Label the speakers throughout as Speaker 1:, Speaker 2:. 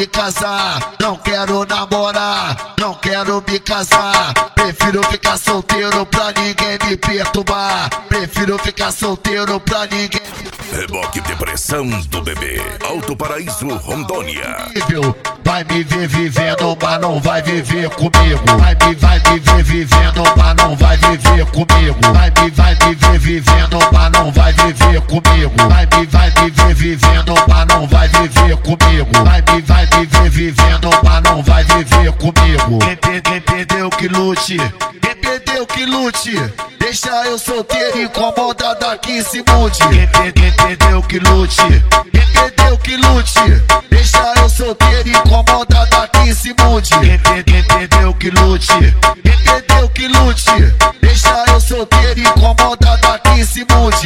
Speaker 1: me casar, não quero namorar, não quero me casar. Prefiro ficar solteiro pra ninguém me perturbar. Prefiro ficar solteiro pra ninguém.
Speaker 2: Reboque Depressão do Bebê, Alto Paraíso, Rondônia.
Speaker 1: Vai me ver vivendo, mas não vai viver comigo. Vai me ver vivendo, mas não vai viver comigo. Vai me ver vivendo, mas não vai viver comigo. Vai me ver vivendo, mas não vai viver comigo. Vai me ver vivendo, mas não vai viver comigo. Quem perdeu que lute, quem perdeu que lute. Deixa eu solteiro, incomoda daqui se mude. Quem perdeu que lute, quem perdeu que lute. Deixa eu solteiro, incomoda daqui se mude. Quem perdeu que lute, quem perdeu que lute. Deixa eu solteiro, incomoda daqui se mude.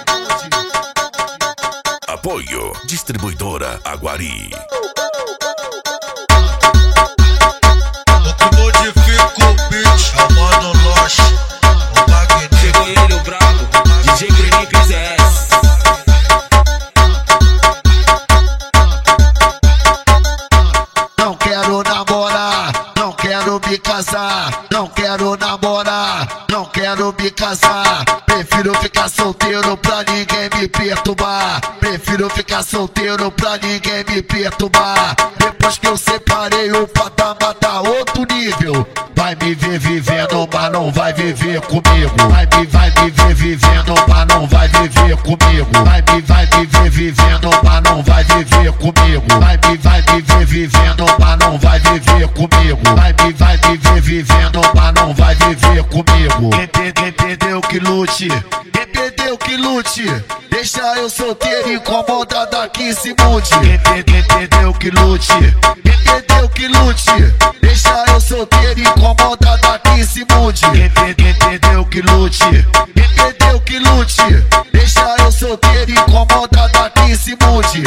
Speaker 2: Apoio Distribuidora Aguari.
Speaker 3: O que modifica o beat é o Mano Loche, o Magnífico.
Speaker 4: Chegou ele, o brabo, DJ Grenic ZS.
Speaker 1: Não quero namorar, não quero me casar. Não quero namorar, não quero me casar. Prefiro ficar solteiro pra ninguém me perturbar. Prefiro ficar solteiro pra ninguém me perturbar. Depois que eu separei, o patamar tá outro nível. Vai me ver vivendo, mas não vai viver comigo. Vai me ver vivendo, mas não vai viver comigo. Vai me ver vivendo, mas não vai viver comigo. Vai me ver vivendo, mas não vai viver comigo. Vai me ver vivendo, mas não vai viver comigo. Quem perdeu que lute, quem perdeu que lute. Deixa eu solteiro, incomoda daqui se mude. Quem perdeu que lute, quem perdeu que lute. Deixa eu solteiro, incomoda daqui se mude. Quem perdeu que lute, quem perdeu que lute. Deixa eu solteiro, incomoda daqui se mude.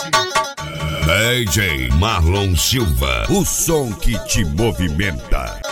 Speaker 2: DJ Marlon Silva, o som que te movimenta.